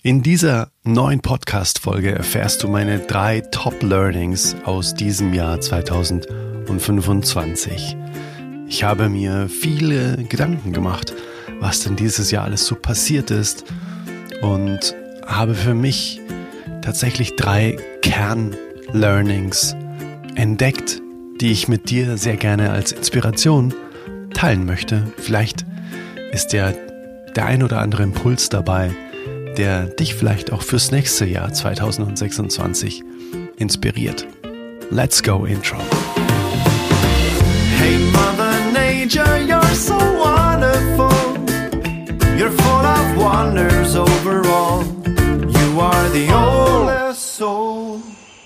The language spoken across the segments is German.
In dieser neuen Podcast-Folge erfährst du meine 3 Top-Learnings aus diesem Jahr 2025. Ich habe mir viele Gedanken gemacht, was denn dieses Jahr alles so passiert ist und habe für mich tatsächlich 3 Kern-Learnings entdeckt, die ich mit dir sehr gerne als Inspiration teilen möchte. Vielleicht ist der ein oder andere Impuls dabei, der dich vielleicht auch fürs nächste Jahr 2026 inspiriert. Let's go, Intro. Hey Mother Nature, you're so wonderful. You're full of wonders overall. You are the oldest soul.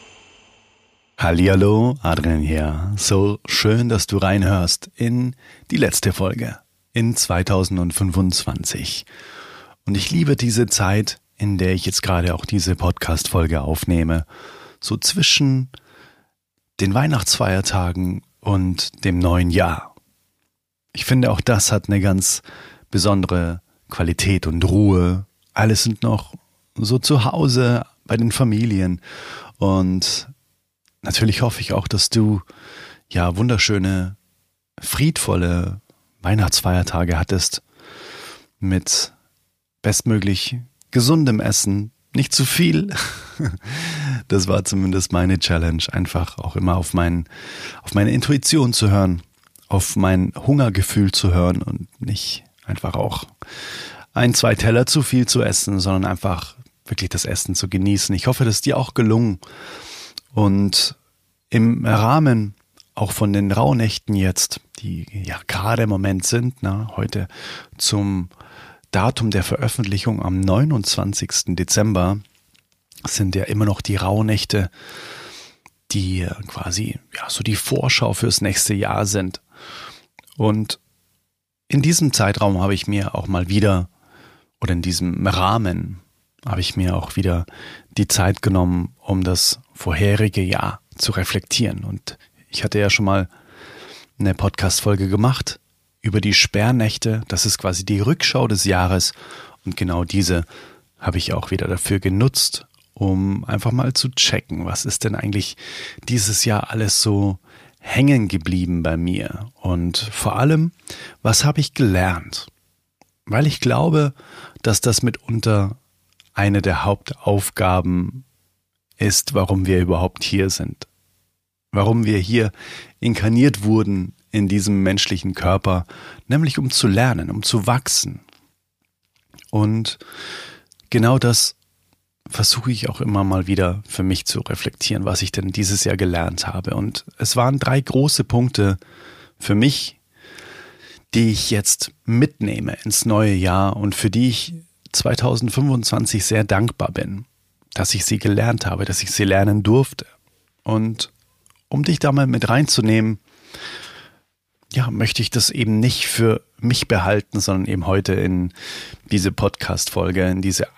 Hallihallo, Adrian hier. So schön, dass du reinhörst in die letzte Folge in 2025. Und ich liebe diese Zeit, in der ich jetzt gerade auch diese Podcast-Folge aufnehme, so zwischen den Weihnachtsfeiertagen und dem neuen Jahr. Ich finde, auch das hat eine ganz besondere Qualität und Ruhe. Alle sind noch so zu Hause bei den Familien. Und natürlich hoffe ich auch, dass du wunderschöne, friedvolle Weihnachtsfeiertage hattest mit bestmöglich gesundem Essen, nicht zu viel. Das war zumindest meine Challenge, einfach auch immer auf meine Intuition zu hören, auf mein Hungergefühl zu hören und nicht einfach auch 1-2 Teller zu viel zu essen, sondern einfach wirklich das Essen zu genießen. Ich hoffe, das ist dir auch gelungen. Und im Rahmen auch von den Rauhnächten jetzt, die ja gerade im Moment sind, heute zum Datum der Veröffentlichung am 29. Dezember sind ja immer noch die Rauhnächte, die quasi so die Vorschau fürs nächste Jahr sind. Und in diesem Zeitraum habe ich mir auch mal wieder, oder in diesem Rahmen habe ich mir auch wieder die Zeit genommen, um das vorherige Jahr zu reflektieren. Und ich hatte ja schon mal eine Podcast-Folge gemacht über die Sperrnächte. Das ist quasi die Rückschau des Jahres. Und genau diese habe ich auch wieder dafür genutzt, um einfach mal zu checken, was ist denn eigentlich dieses Jahr alles so hängen geblieben bei mir. Und vor allem, was habe ich gelernt? Weil ich glaube, dass das mitunter eine der Hauptaufgaben ist, warum wir überhaupt hier sind. Warum wir hier inkarniert wurden in diesem menschlichen Körper, nämlich um zu lernen, um zu wachsen. Und genau das versuche ich auch immer mal wieder für mich zu reflektieren, was ich denn dieses Jahr gelernt habe. Und es waren 3 große Punkte für mich, die ich jetzt mitnehme ins neue Jahr und für die ich 2025 sehr dankbar bin, dass ich sie gelernt habe, dass ich sie lernen durfte. Und um dich da mal mit reinzunehmen, möchte ich das eben nicht für mich behalten, sondern eben heute in diese Podcast-Folge, in diese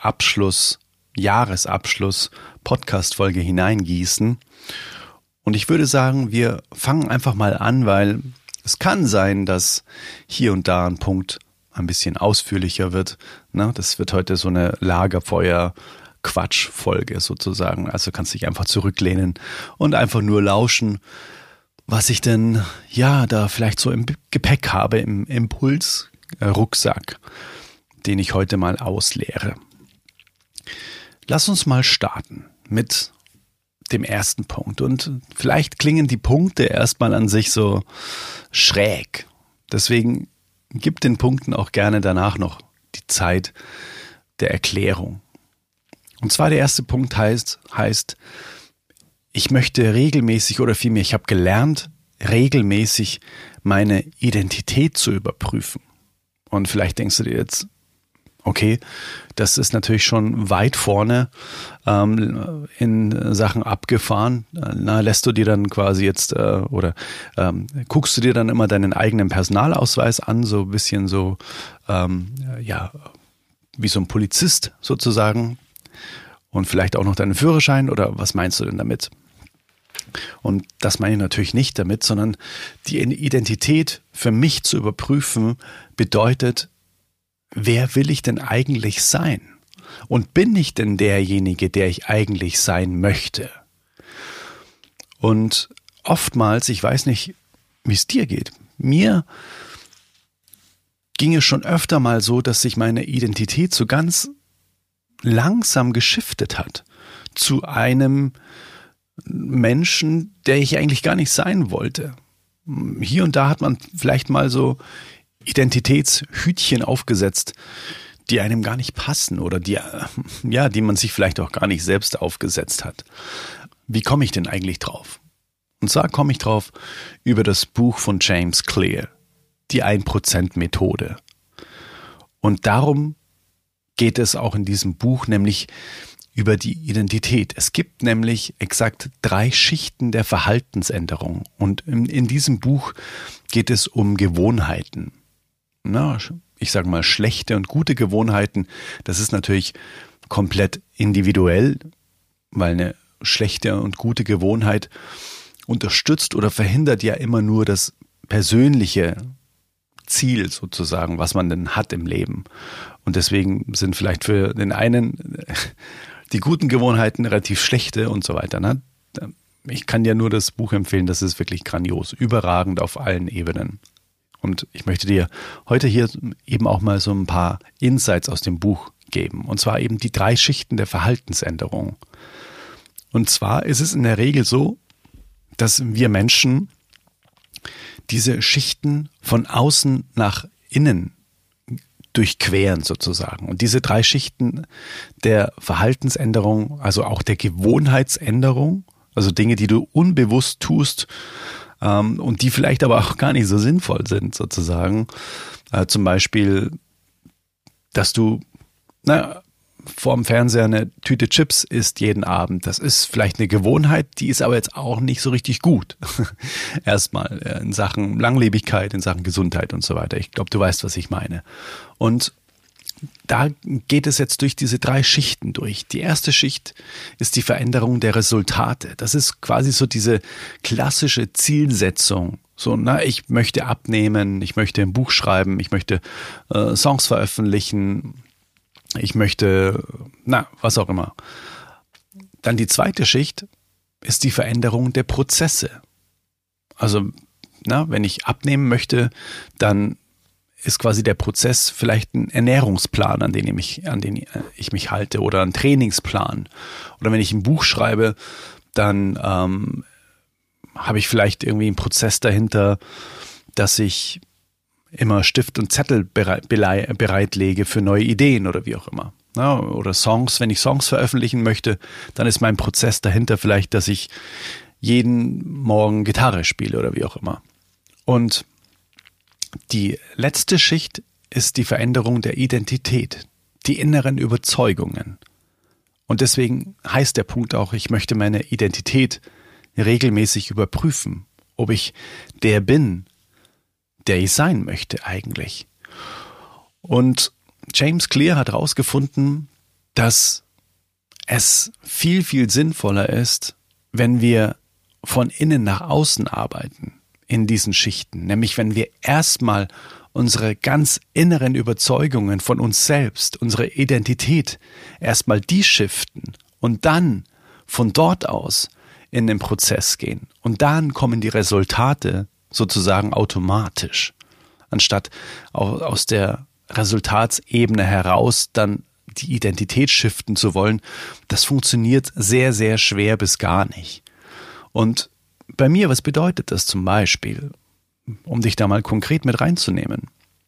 Jahresabschluss-Podcast-Folge hineingießen. Und ich würde sagen, wir fangen einfach mal an, weil es kann sein, dass hier und da ein Punkt ein bisschen ausführlicher wird. Das wird heute so eine Lagerfeuer-Quatsch-Folge sozusagen. Also kannst dich einfach zurücklehnen und einfach nur lauschen, was ich denn da vielleicht so im Gepäck habe, im Impulsrucksack, den ich heute mal ausleere. Lass uns mal starten mit dem ersten Punkt. Und vielleicht klingen die Punkte erstmal an sich so schräg. Deswegen gib den Punkten auch gerne danach noch die Zeit der Erklärung. Und zwar der erste Punkt heißt, ich möchte regelmäßig oder vielmehr, ich habe gelernt, regelmäßig meine Identität zu überprüfen. Und vielleicht denkst du dir jetzt, okay, das ist natürlich schon weit vorne in Sachen abgefahren. Lässt du dir dann quasi jetzt guckst du dir dann immer deinen eigenen Personalausweis an, so ein bisschen so, wie so ein Polizist sozusagen. Und vielleicht auch noch deinen Führerschein, oder was meinst du denn damit? Und das meine ich natürlich nicht damit, sondern die Identität für mich zu überprüfen bedeutet, wer will ich denn eigentlich sein? Und bin ich denn derjenige, der ich eigentlich sein möchte? Und oftmals, ich weiß nicht, wie es dir geht, mir ging es schon öfter mal so, dass sich meine Identität so ganz langsam geschiftet hat zu einem Menschen, der ich eigentlich gar nicht sein wollte. Hier und da hat man vielleicht mal so Identitätshütchen aufgesetzt, die einem gar nicht passen oder die man sich vielleicht auch gar nicht selbst aufgesetzt hat. Wie komme ich denn eigentlich drauf? Und zwar komme ich drauf über das Buch von James Clear, die 1%-Methode. Und darum geht es auch in diesem Buch, nämlich über die Identität. Es gibt nämlich exakt 3 Schichten der Verhaltensänderung. Und in diesem Buch geht es um Gewohnheiten. Ich sage mal, schlechte und gute Gewohnheiten, das ist natürlich komplett individuell, weil eine schlechte und gute Gewohnheit unterstützt oder verhindert ja immer nur das persönliche Ziel sozusagen, was man denn hat im Leben. Und deswegen sind vielleicht für den einen die guten Gewohnheiten relativ schlechte und so weiter. Ne? Ich kann dir nur das Buch empfehlen, das ist wirklich grandios, überragend auf allen Ebenen. Und ich möchte dir heute hier eben auch mal so ein paar Insights aus dem Buch geben. Und zwar eben die 3 Schichten der Verhaltensänderung. Und zwar ist es in der Regel so, dass wir Menschen diese Schichten von außen nach innen durchqueren sozusagen. Und diese 3 Schichten der Verhaltensänderung, also auch der Gewohnheitsänderung, also Dinge, die du unbewusst tust und die vielleicht aber auch gar nicht so sinnvoll sind sozusagen. Zum Beispiel, dass du vorm Fernseher eine Tüte Chips isst jeden Abend. Das ist vielleicht eine Gewohnheit, die ist aber jetzt auch nicht so richtig gut. Erstmal in Sachen Langlebigkeit, in Sachen Gesundheit und so weiter. Ich glaube, du weißt, was ich meine. Und da geht es jetzt durch diese 3 Schichten durch. Die erste Schicht ist die Veränderung der Resultate. Das ist quasi so diese klassische Zielsetzung. So, ich möchte abnehmen, ich möchte ein Buch schreiben, ich möchte Songs veröffentlichen, ich möchte, was auch immer. Dann die zweite Schicht ist die Veränderung der Prozesse. Also, wenn ich abnehmen möchte, dann ist quasi der Prozess vielleicht ein Ernährungsplan, an den ich mich halte, oder ein Trainingsplan. Oder wenn ich ein Buch schreibe, dann habe ich vielleicht irgendwie einen Prozess dahinter, dass ich immer Stift und Zettel bereitlege für neue Ideen oder wie auch immer. Oder Songs, wenn ich Songs veröffentlichen möchte, dann ist mein Prozess dahinter vielleicht, dass ich jeden Morgen Gitarre spiele oder wie auch immer. Und die letzte Schicht ist die Veränderung der Identität, die inneren Überzeugungen. Und deswegen heißt der Punkt auch, ich möchte meine Identität regelmäßig überprüfen, ob ich der bin, der ich sein möchte eigentlich. Und James Clear hat herausgefunden, dass es viel, viel sinnvoller ist, wenn wir von innen nach außen arbeiten in diesen Schichten. Nämlich wenn wir erstmal unsere ganz inneren Überzeugungen von uns selbst, unsere Identität, erstmal die shiften und dann von dort aus in den Prozess gehen. Und dann kommen die Resultate sozusagen automatisch, anstatt aus der Resultatsebene heraus dann die Identität shiften zu wollen. Das funktioniert sehr, sehr schwer bis gar nicht. Und bei mir, was bedeutet das zum Beispiel, um dich da mal konkret mit reinzunehmen?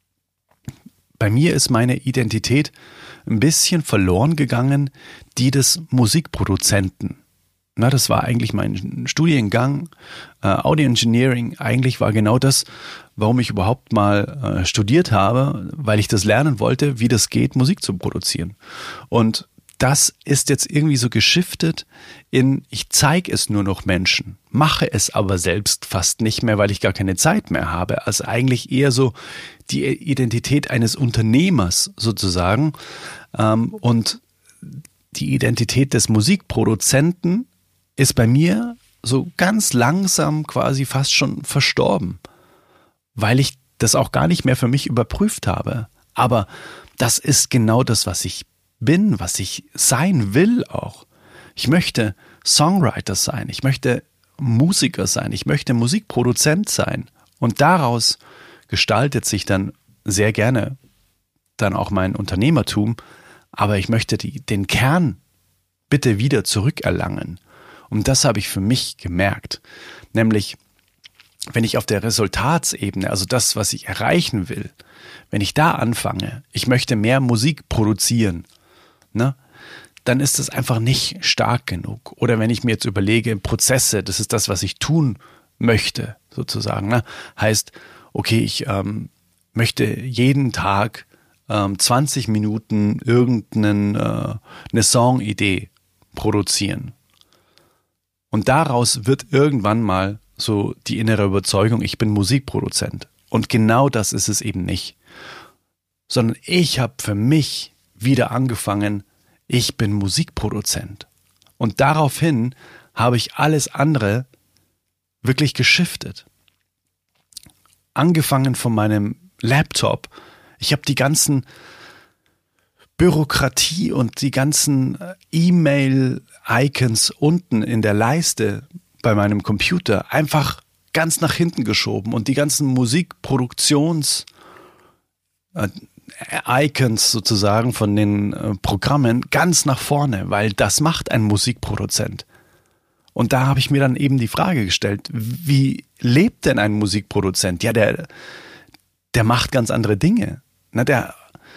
Bei mir ist meine Identität ein bisschen verloren gegangen, die des Musikproduzenten. Das war eigentlich mein Studiengang, Audio Engineering. Eigentlich war genau das, warum ich überhaupt mal studiert habe, weil ich das lernen wollte, wie das geht, Musik zu produzieren. Und das ist jetzt irgendwie so geschiftet in, ich zeige es nur noch Menschen, mache es aber selbst fast nicht mehr, weil ich gar keine Zeit mehr habe. Also eigentlich eher so die Identität eines Unternehmers sozusagen und die Identität des Musikproduzenten ist bei mir so ganz langsam quasi fast schon verstorben, weil ich das auch gar nicht mehr für mich überprüft habe. Aber das ist genau das, was ich bin, was ich sein will auch. Ich möchte Songwriter sein, ich möchte Musiker sein, ich möchte Musikproduzent sein. Und daraus gestaltet sich dann sehr gerne dann auch mein Unternehmertum, aber ich möchte den Kern bitte wieder zurückerlangen. Und das habe ich für mich gemerkt, nämlich wenn ich auf der Resultatsebene, also das, was ich erreichen will, wenn ich da anfange, ich möchte mehr Musik produzieren, ne, dann ist das einfach nicht stark genug. Oder wenn ich mir jetzt überlege, Prozesse, das ist das, was ich tun möchte, sozusagen, ne, heißt, okay, ich möchte jeden Tag 20 Minuten eine Songidee produzieren. Und daraus wird irgendwann mal so die innere Überzeugung, ich bin Musikproduzent. Und genau das ist es eben nicht. Sondern ich habe für mich wieder angefangen, ich bin Musikproduzent. Und daraufhin habe ich alles andere wirklich geschiftet. Angefangen von meinem Laptop. Ich habe die ganzen Bürokratie und die ganzen E-Mail-Icons unten in der Leiste bei meinem Computer einfach ganz nach hinten geschoben und die ganzen Musikproduktions-Icons sozusagen von den Programmen ganz nach vorne, weil das macht ein Musikproduzent. Und da habe ich mir dann eben die Frage gestellt, wie lebt denn ein Musikproduzent? Ja, der macht ganz andere Dinge. Na, der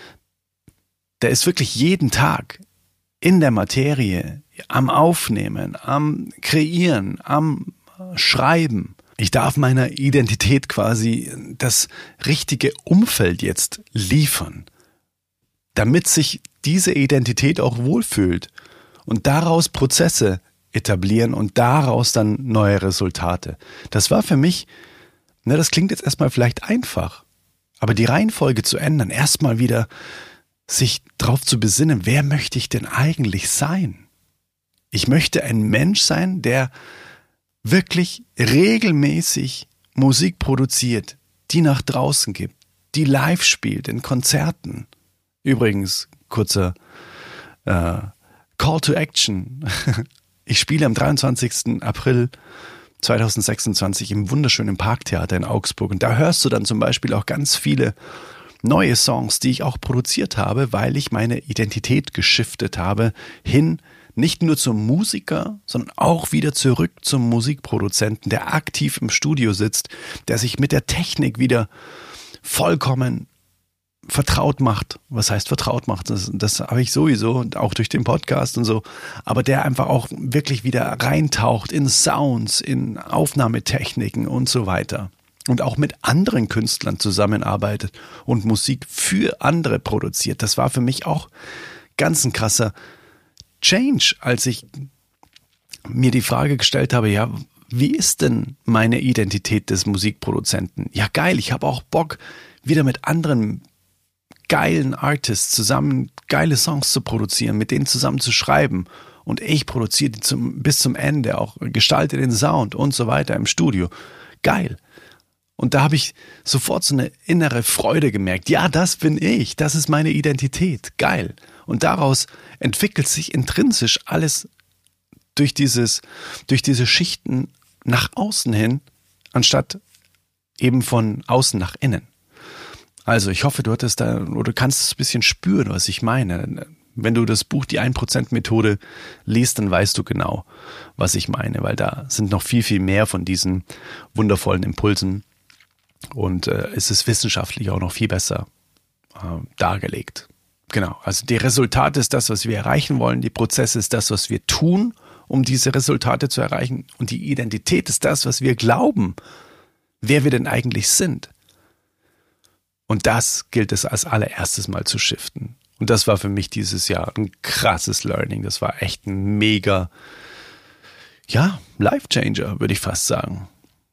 ist wirklich jeden Tag in der Materie, am Aufnehmen, am Kreieren, am Schreiben. Ich darf meiner Identität quasi das richtige Umfeld jetzt liefern, damit sich diese Identität auch wohlfühlt und daraus Prozesse etablieren und daraus dann neue Resultate. Das war für mich, das klingt jetzt erstmal vielleicht einfach, aber die Reihenfolge zu ändern, erstmal wieder sich darauf zu besinnen, wer möchte ich denn eigentlich sein? Ich möchte ein Mensch sein, der wirklich regelmäßig Musik produziert, die nach draußen gibt, die live spielt in Konzerten. Übrigens, kurzer Call to Action. Ich spiele am 23. April 2026 im wunderschönen Parktheater in Augsburg. Und da hörst du dann zum Beispiel auch ganz viele neue Songs, die ich auch produziert habe, weil ich meine Identität geschiftet habe, hin nicht nur zum Musiker, sondern auch wieder zurück zum Musikproduzenten, der aktiv im Studio sitzt, der sich mit der Technik wieder vollkommen vertraut macht. Was heißt vertraut macht? Das habe ich sowieso und auch durch den Podcast und so. Aber der einfach auch wirklich wieder reintaucht in Sounds, in Aufnahmetechniken und so weiter. Und auch mit anderen Künstlern zusammenarbeitet und Musik für andere produziert. Das war für mich auch ganz ein krasser Change, als ich mir die Frage gestellt habe, ja, wie ist denn meine Identität des Musikproduzenten? Ja, geil, ich habe auch Bock, wieder mit anderen geilen Artists zusammen geile Songs zu produzieren, mit denen zusammen zu schreiben. Und ich produziere die bis zum Ende, auch gestalte den Sound und so weiter im Studio. Geil. Und da habe ich sofort so eine innere Freude gemerkt. Ja, das bin ich. Das ist meine Identität. Geil. Und daraus entwickelt sich intrinsisch alles durch diese Schichten nach außen hin, anstatt eben von außen nach innen. Also ich hoffe, du hattest da oder kannst es ein bisschen spüren, was ich meine. Wenn du das Buch Die 1%-Methode liest, dann weißt du genau, was ich meine, weil da sind noch viel, viel mehr von diesen wundervollen Impulsen. Und es ist wissenschaftlich auch noch viel besser dargelegt. Genau, also die Resultate ist das, was wir erreichen wollen. Die Prozesse ist das, was wir tun, um diese Resultate zu erreichen. Und die Identität ist das, was wir glauben, wer wir denn eigentlich sind. Und das gilt es als allererstes mal zu shiften. Und das war für mich dieses Jahr ein krasses Learning. Das war echt ein mega, Life-Changer, würde ich fast sagen.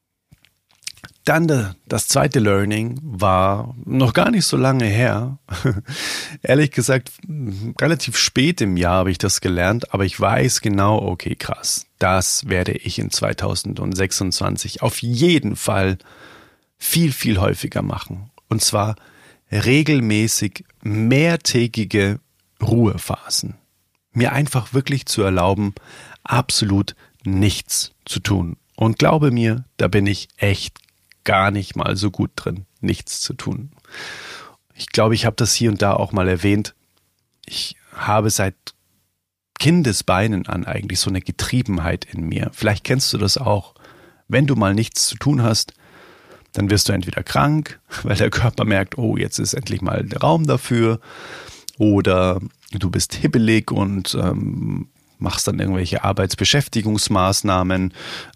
Dann das zweite Learning war noch gar nicht so lange her. Ehrlich gesagt, relativ spät im Jahr habe ich das gelernt, aber ich weiß genau, okay, krass, das werde ich in 2026 auf jeden Fall viel, viel häufiger machen. Und zwar regelmäßig mehrtägige Ruhephasen. Mir einfach wirklich zu erlauben, absolut nichts zu tun. Und glaube mir, da bin ich echt gar nicht mal so gut drin, nichts zu tun. Ich glaube, ich habe das hier und da auch mal erwähnt. Ich habe seit Kindesbeinen an eigentlich so eine Getriebenheit in mir. Vielleicht kennst du das auch. Wenn du mal nichts zu tun hast, dann wirst du entweder krank, weil der Körper merkt, oh, jetzt ist endlich mal der Raum dafür. Oder du bist hibbelig und machst dann irgendwelche Arbeitsbeschäftigungsmaßnahmen,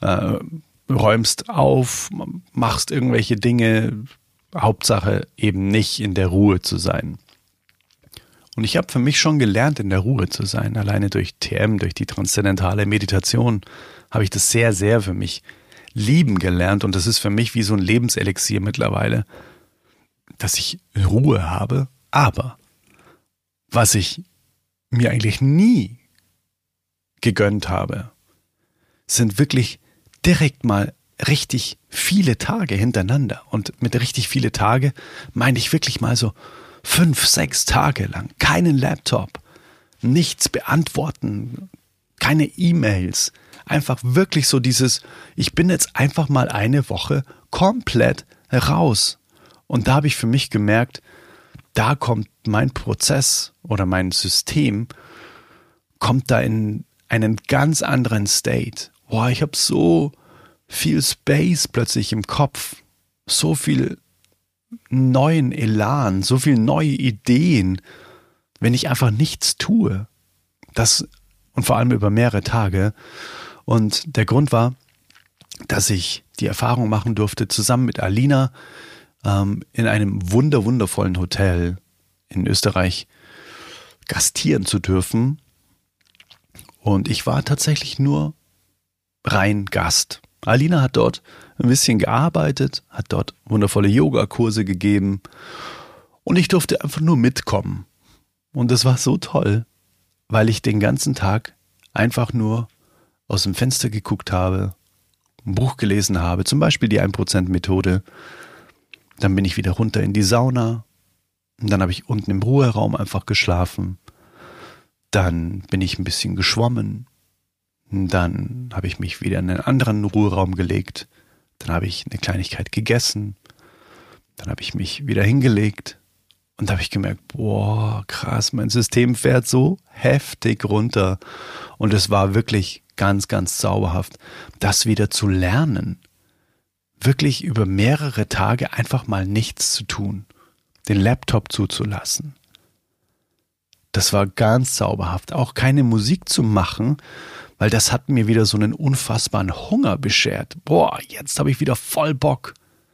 räumst auf, machst irgendwelche Dinge, Hauptsache eben nicht in der Ruhe zu sein. Und ich habe für mich schon gelernt, in der Ruhe zu sein. Alleine durch TM, durch die transzendentale Meditation habe ich das sehr, sehr für mich lieben gelernt. Und das ist für mich wie so ein Lebenselixier mittlerweile, dass ich Ruhe habe. Aber was ich mir eigentlich nie gegönnt habe, sind wirklich direkt mal richtig viele Tage hintereinander. Und mit richtig viele Tage meine ich wirklich mal so 5, 6 Tage lang. Keinen Laptop, nichts beantworten, keine E-Mails. Einfach wirklich so dieses, ich bin jetzt einfach mal eine Woche komplett raus. Und da habe ich für mich gemerkt, da kommt mein Prozess oder mein System, kommt da in einen ganz anderen State. Boah, ich habe so viel Space plötzlich im Kopf, so viel neuen Elan, so viel neue Ideen, wenn ich einfach nichts tue. Das und vor allem über mehrere Tage. Und der Grund war, dass ich die Erfahrung machen durfte, zusammen mit Alina in einem wundervollen Hotel in Österreich gastieren zu dürfen. Und ich war tatsächlich nur rein Gast. Alina hat dort ein bisschen gearbeitet, hat dort wundervolle Yogakurse gegeben und ich durfte einfach nur mitkommen. Und das war so toll, weil ich den ganzen Tag einfach nur aus dem Fenster geguckt habe, ein Buch gelesen habe, zum Beispiel die 1%-Methode. Dann bin ich wieder runter in die Sauna und dann habe ich unten im Ruheraum einfach geschlafen. Dann bin ich ein bisschen geschwommen. Dann habe ich mich wieder in einen anderen Ruheraum gelegt. Dann habe ich eine Kleinigkeit gegessen. Dann habe ich mich wieder hingelegt. Und da habe ich gemerkt, boah, krass, mein System fährt so heftig runter. Und es war wirklich ganz, ganz zauberhaft, das wieder zu lernen. Wirklich über mehrere Tage einfach mal nichts zu tun. Den Laptop zuzulassen. Das war ganz zauberhaft. Auch keine Musik zu machen, weil das hat mir wieder so einen unfassbaren Hunger beschert. Boah, jetzt habe ich wieder voll Bock.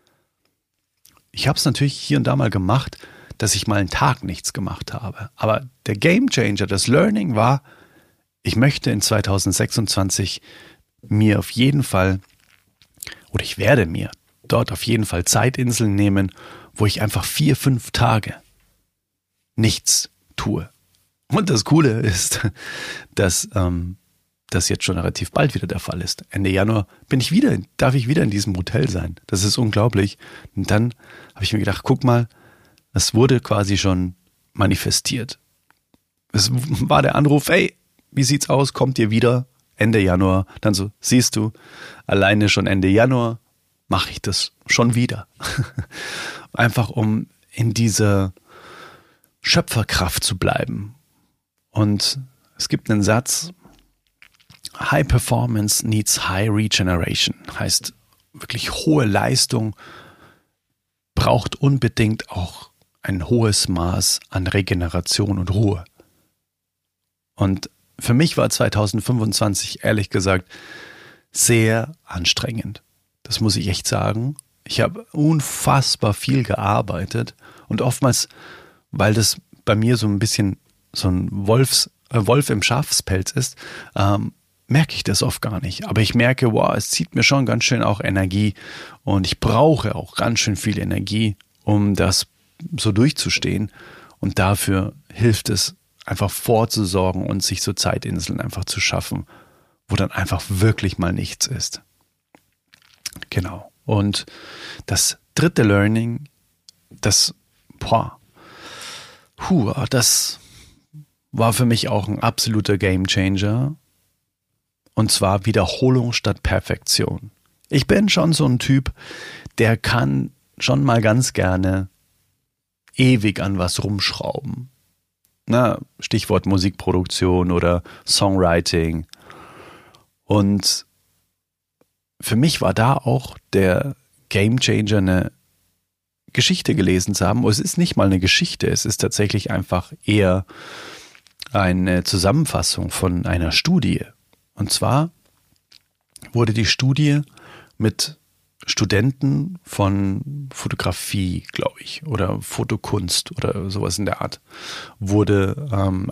Ich habe es natürlich hier und da mal gemacht, dass ich mal einen Tag nichts gemacht habe. Aber der Gamechanger, das Learning war, ich möchte in 2026 mir auf jeden Fall, oder ich werde mir dort auf jeden Fall Zeitinseln nehmen, wo ich einfach 4, 5 Tage nichts tue. Und das Coole ist, dass das jetzt schon relativ bald wieder der Fall ist. Ende Januar darf ich wieder in diesem Hotel sein. Das ist unglaublich. Und dann habe ich mir gedacht, guck mal, es wurde quasi schon manifestiert. Es war der Anruf, hey, wie sieht's aus? Kommt ihr wieder? Ende Januar. Dann so, siehst du, alleine schon Ende Januar mache ich das schon wieder. Einfach um in dieser Schöpferkraft zu bleiben. Und es gibt einen Satz, High Performance needs High Regeneration. Heißt, wirklich hohe Leistung braucht unbedingt auch ein hohes Maß an Regeneration und Ruhe. Und für mich war 2025, ehrlich gesagt, sehr anstrengend. Das muss ich echt sagen. Ich habe unfassbar viel gearbeitet und oftmals, weil das bei mir so ein bisschen so ein Wolf im Schafspelz ist, merke ich das oft gar nicht. Aber ich merke, wow, es zieht mir schon ganz schön auch Energie und ich brauche auch ganz schön viel Energie, um das so durchzustehen. Und dafür hilft es, einfach vorzusorgen und sich so Zeitinseln einfach zu schaffen, wo dann einfach wirklich mal nichts ist. Genau. Und das dritte Learning, das war für mich auch ein absoluter Gamechanger. Und zwar Wiederholung statt Perfektion. Ich bin schon so ein Typ, der kann schon mal ganz gerne ewig an was rumschrauben. Na, Stichwort Musikproduktion oder Songwriting. Und für mich war da auch der Gamechanger, eine Geschichte gelesen zu haben. Es ist nicht mal eine Geschichte, es ist tatsächlich einfach eher eine Zusammenfassung von einer Studie. Und zwar wurde die Studie mit Studenten von Fotografie, glaube ich, oder Fotokunst oder sowas in der Art, wurde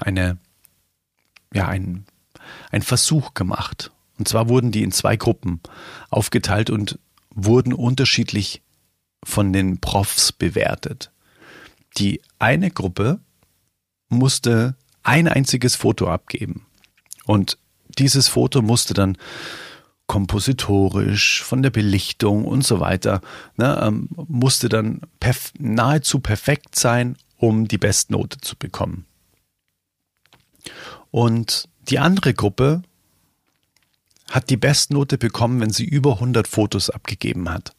ein Versuch gemacht. Und zwar wurden die in 2 Gruppen aufgeteilt und wurden unterschiedlich von den Profs bewertet. Die eine Gruppe musste ein einziges Foto abgeben. Und dieses Foto musste dann kompositorisch, von der Belichtung und so weiter, musste dann nahezu perfekt sein, um die Bestnote zu bekommen. Und die andere Gruppe hat die Bestnote bekommen, wenn sie über 100 Fotos abgegeben hat.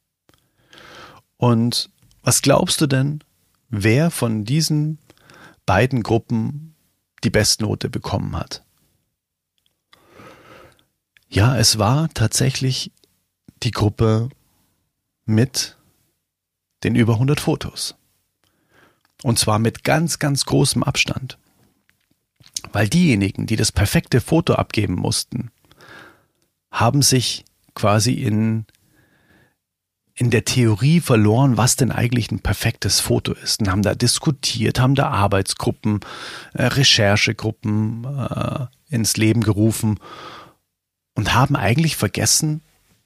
Und was glaubst du denn, wer von diesen beiden Gruppen die Bestnote bekommen hat? Ja, es war tatsächlich die Gruppe mit den über 100 Fotos. Und zwar mit ganz, ganz großem Abstand. Weil diejenigen, die das perfekte Foto abgeben mussten, haben sich quasi in der Theorie verloren, was denn eigentlich ein perfektes Foto ist. Und haben da diskutiert, haben da Arbeitsgruppen, Recherchegruppen ins Leben gerufen und haben eigentlich vergessen,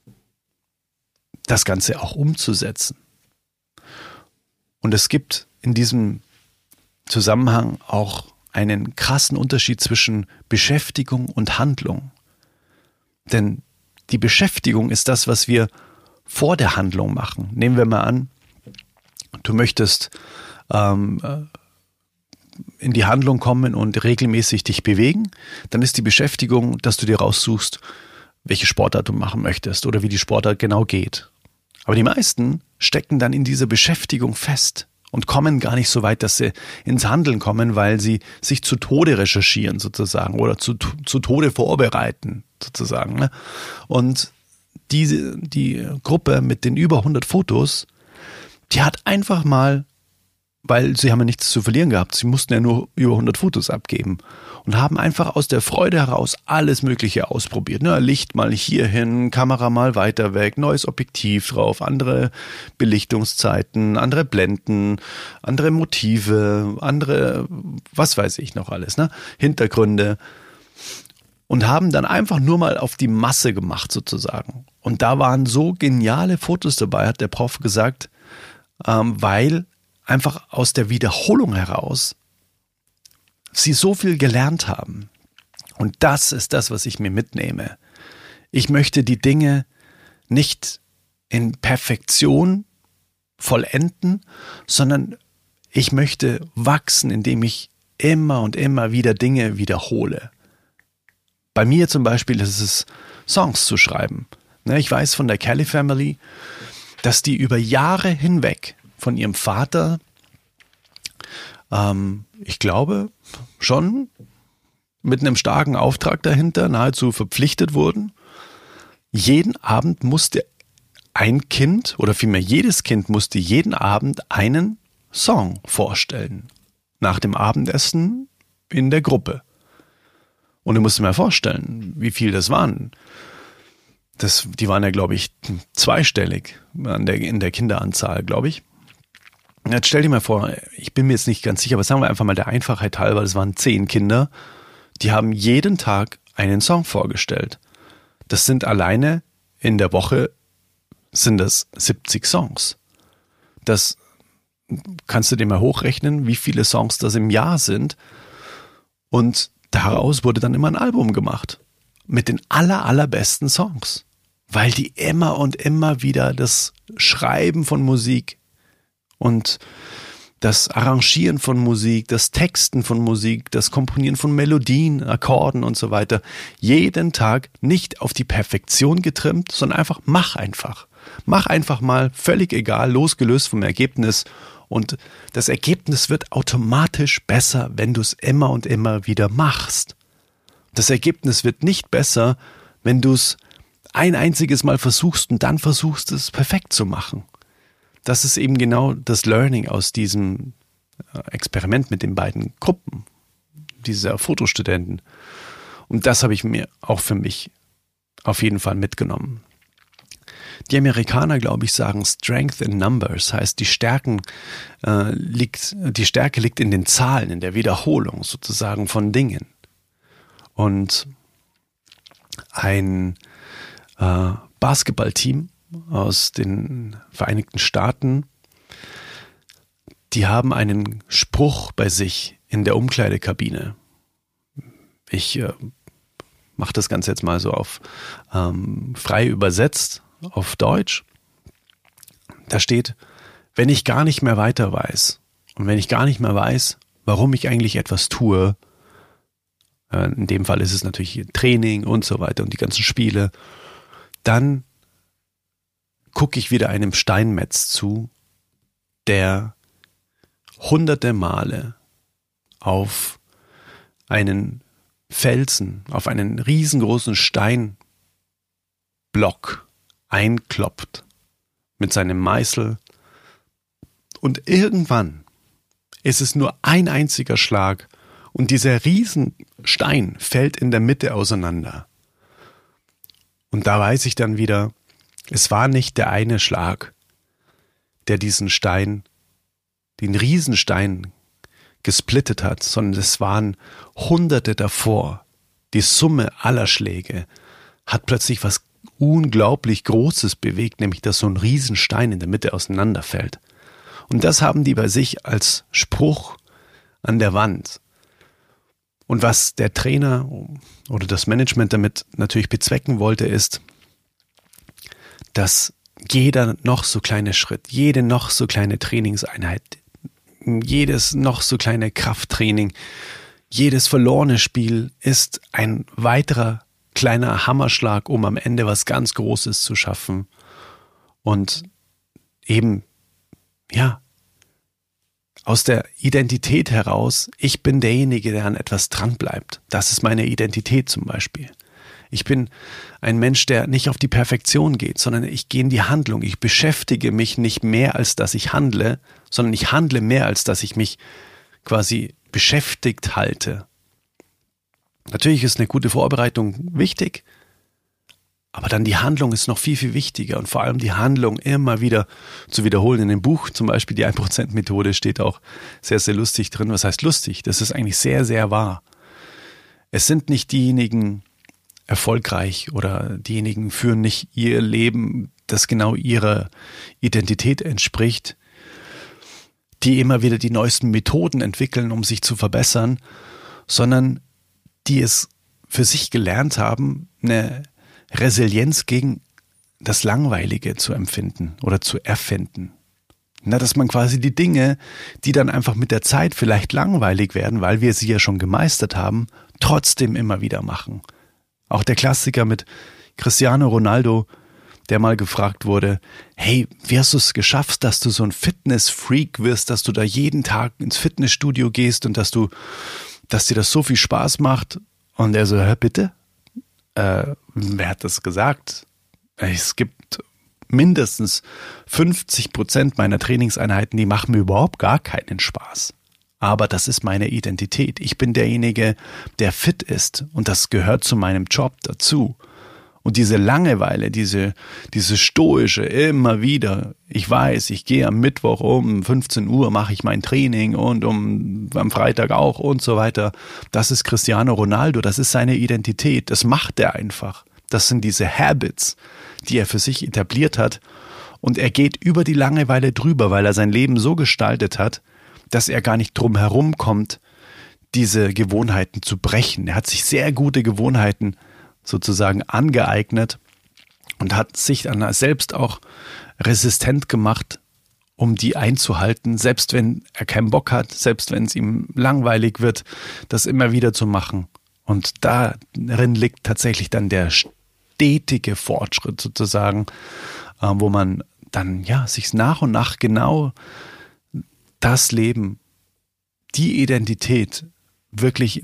das Ganze auch umzusetzen. Und es gibt in diesem Zusammenhang auch einen krassen Unterschied zwischen Beschäftigung und Handlung. Denn die Beschäftigung ist das, was wir vor der Handlung machen. Nehmen wir mal an, du möchtest in die Handlung kommen und regelmäßig dich bewegen, dann ist die Beschäftigung, dass du dir raussuchst, welche Sportart du machen möchtest oder wie die Sportart genau geht. Aber die meisten stecken dann in dieser Beschäftigung fest und kommen gar nicht so weit, dass sie ins Handeln kommen, weil sie sich zu Tode recherchieren sozusagen oder zu Tode vorbereiten sozusagen. Ne? Und die Gruppe mit den über 100 Fotos, die hat einfach mal, weil sie haben ja nichts zu verlieren gehabt, sie mussten ja nur über 100 Fotos abgeben und haben einfach aus der Freude heraus alles Mögliche ausprobiert. Ne? Licht mal hierhin, Kamera mal weiter weg, neues Objektiv drauf, andere Belichtungszeiten, andere Blenden, andere Motive, andere, was weiß ich noch alles, ne? Hintergründe. Und haben dann einfach nur mal auf die Masse gemacht sozusagen. Und da waren so geniale Fotos dabei, hat der Prof gesagt, weil einfach aus der Wiederholung heraus sie so viel gelernt haben. Und das ist das, was ich mir mitnehme. Ich möchte die Dinge nicht in Perfektion vollenden, sondern ich möchte wachsen, indem ich immer und immer wieder Dinge wiederhole. Bei mir zum Beispiel ist es, Songs zu schreiben. Ich weiß von der Kelly Family, dass die über Jahre hinweg von ihrem Vater, ich glaube, schon mit einem starken Auftrag dahinter nahezu verpflichtet wurden. Jeden Abend musste ein Kind, oder vielmehr jedes Kind musste jeden Abend einen Song vorstellen. Nach dem Abendessen in der Gruppe. Und du musst dir mal vorstellen, wie viel das waren. Die waren ja, glaube ich, zweistellig in der Kinderanzahl, glaube ich. Jetzt stell dir mal vor, ich bin mir jetzt nicht ganz sicher, aber sagen wir einfach mal der Einfachheit halber, das waren 10 Kinder, die haben jeden Tag einen Song vorgestellt. Das sind alleine in der Woche sind das 70 Songs. Das kannst du dir mal hochrechnen, wie viele Songs das im Jahr sind. Und daraus wurde dann immer ein Album gemacht. Mit den allerbesten Songs. Weil die immer und immer wieder das Schreiben von Musik und das Arrangieren von Musik, das Texten von Musik, das Komponieren von Melodien, Akkorden und so weiter. Jeden Tag nicht auf die Perfektion getrimmt, sondern einfach mach einfach. Mach einfach mal, völlig egal, losgelöst vom Ergebnis. Und das Ergebnis wird automatisch besser, wenn du es immer und immer wieder machst. Das Ergebnis wird nicht besser, wenn du es ein einziges Mal versuchst und dann versuchst, es perfekt zu machen. Das ist eben genau das Learning aus diesem Experiment mit den beiden Gruppen, dieser Fotostudenten. Und das habe ich mir auch für mich auf jeden Fall mitgenommen. Die Amerikaner, glaube ich, sagen Strength in Numbers, heißt die Stärke liegt in den Zahlen, in der Wiederholung sozusagen von Dingen. Und ein Basketballteam aus den Vereinigten Staaten, die haben einen Spruch bei sich in der Umkleidekabine. Ich mache das Ganze jetzt mal so auf frei übersetzt auf Deutsch. Da steht: Wenn ich gar nicht mehr weiter weiß und wenn ich gar nicht mehr weiß, warum ich eigentlich etwas tue, in dem Fall ist es natürlich Training und so weiter und die ganzen Spiele, dann gucke ich wieder einem Steinmetz zu, der hunderte Male auf einen Felsen, auf einen riesengroßen Steinblock einkloppt mit seinem Meißel. Und irgendwann ist es nur ein einziger Schlag und dieser Riesenstein fällt in der Mitte auseinander. Und da weiß ich dann wieder, es war nicht der eine Schlag, der diesen Stein, den Riesenstein gesplittet hat, sondern es waren Hunderte davor. Die Summe aller Schläge hat plötzlich was unglaublich Großes bewegt, nämlich dass so ein Riesenstein in der Mitte auseinanderfällt. Und das haben die bei sich als Spruch an der Wand. Und was der Trainer oder das Management damit natürlich bezwecken wollte, ist, dass jeder noch so kleine Schritt, jede noch so kleine Trainingseinheit, jedes noch so kleine Krafttraining, jedes verlorene Spiel ist ein weiterer kleiner Hammerschlag, um am Ende was ganz Großes zu schaffen. Und eben, ja, aus der Identität heraus, ich bin derjenige, der an etwas dranbleibt. Das ist meine Identität zum Beispiel. Ich bin ein Mensch, der nicht auf die Perfektion geht, sondern ich gehe in die Handlung. Ich beschäftige mich nicht mehr, als dass ich handle, sondern ich handle mehr, als dass ich mich quasi beschäftigt halte. Natürlich ist eine gute Vorbereitung wichtig, aber dann die Handlung ist noch viel, viel wichtiger und vor allem die Handlung immer wieder zu wiederholen. In dem Buch zum Beispiel die 1%-Methode steht auch sehr, sehr lustig drin. Was heißt lustig? Das ist eigentlich sehr, sehr wahr. Es sind nicht diejenigen erfolgreich oder diejenigen führen nicht ihr Leben, das genau ihrer Identität entspricht, die immer wieder die neuesten Methoden entwickeln, um sich zu verbessern, sondern die es für sich gelernt haben, eine Resilienz gegen das Langweilige zu empfinden oder zu erfinden. Na, dass man quasi die Dinge, die dann einfach mit der Zeit vielleicht langweilig werden, weil wir sie ja schon gemeistert haben, trotzdem immer wieder machen. Auch der Klassiker mit Cristiano Ronaldo, der mal gefragt wurde, hey, wie hast du es geschafft, dass du so ein Fitness-Freak wirst, dass du da jeden Tag ins Fitnessstudio gehst und dass dir das so viel Spaß macht? Und er so, bitte? Wer hat das gesagt? Es gibt mindestens 50% meiner Trainingseinheiten, die machen mir überhaupt gar keinen Spaß. Aber das ist meine Identität. Ich bin derjenige, der fit ist und das gehört zu meinem Job dazu. Und diese Langeweile, diese stoische, immer wieder, ich weiß, ich gehe am Mittwoch um 15 Uhr, mache ich mein Training und am Freitag auch und so weiter. Das ist Cristiano Ronaldo, das ist seine Identität, das macht er einfach. Das sind diese Habits, die er für sich etabliert hat. Und er geht über die Langeweile drüber, weil er sein Leben so gestaltet hat, dass er gar nicht drum herum kommt, diese Gewohnheiten zu brechen. Er hat sich sehr gute Gewohnheiten sozusagen angeeignet und hat sich dann selbst auch resistent gemacht, um die einzuhalten, selbst wenn er keinen Bock hat, selbst wenn es ihm langweilig wird, das immer wieder zu machen. Und darin liegt tatsächlich dann der stetige Fortschritt sozusagen, wo man dann sich nach und nach genau das Leben, die Identität wirklich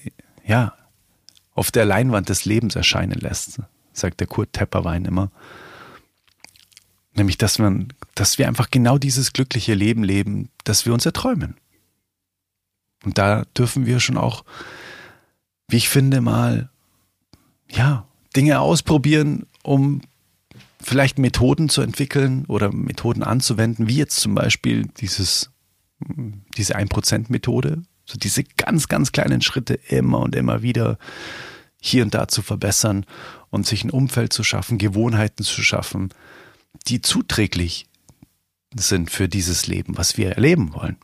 auf der Leinwand des Lebens erscheinen lässt, sagt der Kurt Tepperwein immer. Nämlich, dass wir einfach genau dieses glückliche Leben leben, das wir uns erträumen. Und da dürfen wir schon auch, wie ich finde, mal Dinge ausprobieren, um vielleicht Methoden zu entwickeln oder Methoden anzuwenden, wie jetzt zum Beispiel diese 1%-Methode, so diese ganz, ganz kleinen Schritte immer und immer wieder hier und da zu verbessern und sich ein Umfeld zu schaffen, Gewohnheiten zu schaffen, die zuträglich sind für dieses Leben, was wir erleben wollen.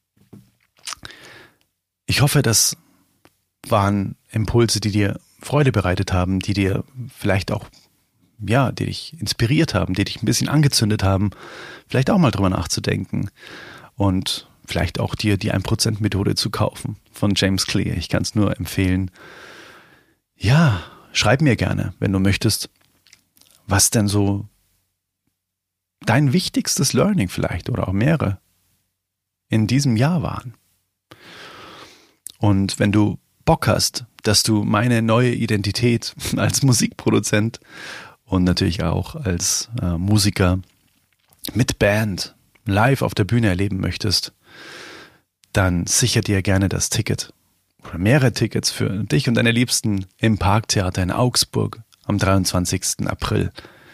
Ich hoffe, das waren Impulse, die dir Freude bereitet haben, die dir vielleicht auch, die dich inspiriert haben, die dich ein bisschen angezündet haben, vielleicht auch mal drüber nachzudenken und vielleicht auch dir die 1%-Methode zu kaufen von James Clear. Ich kann es nur empfehlen. Ja, schreib mir gerne, wenn du möchtest, was denn so dein wichtigstes Learning vielleicht oder auch mehrere in diesem Jahr waren. Und wenn du Bock hast, dass du meine neue Identität als Musikproduzent und natürlich auch als Musiker mit Band live auf der Bühne erleben möchtest, dann sicher dir gerne das Ticket oder mehrere Tickets für dich und deine Liebsten im Parktheater in Augsburg am 23. April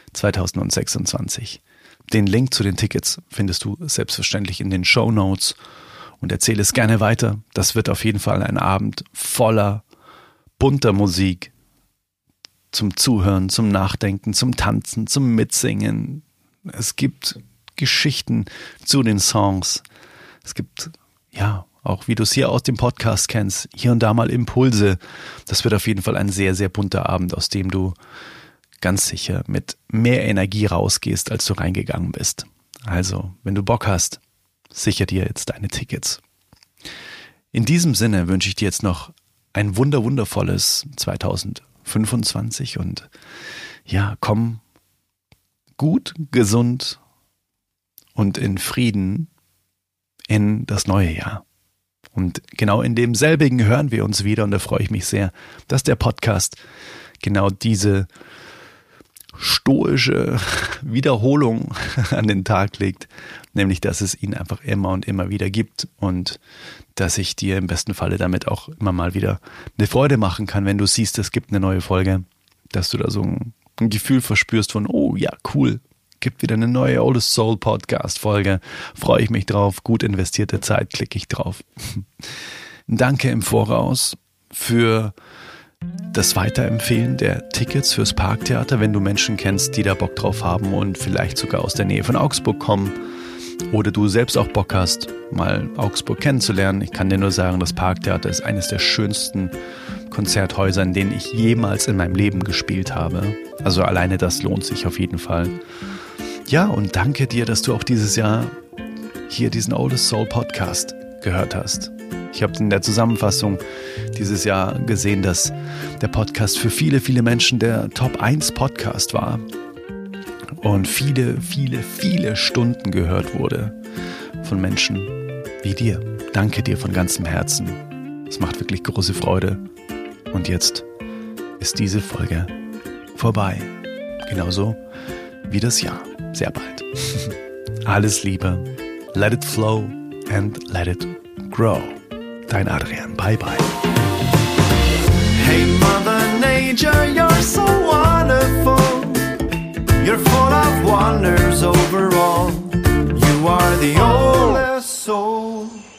2026. Den Link zu den Tickets findest du selbstverständlich in den Shownotes und erzähle es gerne weiter. Das wird auf jeden Fall ein Abend voller bunter Musik zum Zuhören, zum Nachdenken, zum Tanzen, zum Mitsingen. Es gibt Geschichten zu den Songs. Es gibt, auch wie du es hier aus dem Podcast kennst, hier und da mal Impulse. Das wird auf jeden Fall ein sehr, sehr bunter Abend, aus dem du ganz sicher mit mehr Energie rausgehst, als du reingegangen bist. Also, wenn du Bock hast, sicher dir jetzt deine Tickets. In diesem Sinne wünsche ich dir jetzt noch ein wundervolles 2025 und komm gut, gesund und in Frieden in das neue Jahr. Und genau in demselbigen hören wir uns wieder und da freue ich mich sehr, dass der Podcast genau diese stoische Wiederholung an den Tag legt, nämlich dass es ihn einfach immer und immer wieder gibt und dass ich dir im besten Falle damit auch immer mal wieder eine Freude machen kann, wenn du siehst, es gibt eine neue Folge, dass du da so ein Gefühl verspürst von, oh ja, cool, gibt wieder eine neue Oldest Soul Podcast Folge, freue ich mich drauf, gut investierte Zeit, klicke ich drauf. Danke im Voraus für das Weiterempfehlen der Tickets fürs Parktheater, wenn du Menschen kennst, die da Bock drauf haben und vielleicht sogar aus der Nähe von Augsburg kommen oder du selbst auch Bock hast, mal Augsburg kennenzulernen. Ich kann dir nur sagen, das Parktheater ist eines der schönsten Konzerthäuser, in denen ich jemals in meinem Leben gespielt habe. Also alleine das lohnt sich auf jeden Fall. Ja, und danke dir, dass du auch dieses Jahr hier diesen Oldest Soul Podcast gehört hast. Ich habe in der Zusammenfassung dieses Jahr gesehen, dass der Podcast für viele, viele Menschen der Top 1 Podcast war und viele, viele, viele Stunden gehört wurde von Menschen wie dir. Danke dir von ganzem Herzen. Es macht wirklich große Freude. Und jetzt ist diese Folge vorbei. Genauso wie das Jahr. Sehr bald. Alles Liebe. Let it flow and let it grow. Dein Adrian. Bye bye. Hey Mother Nature, you're so wonderful. You're full of wonders overall. You are the oldest soul.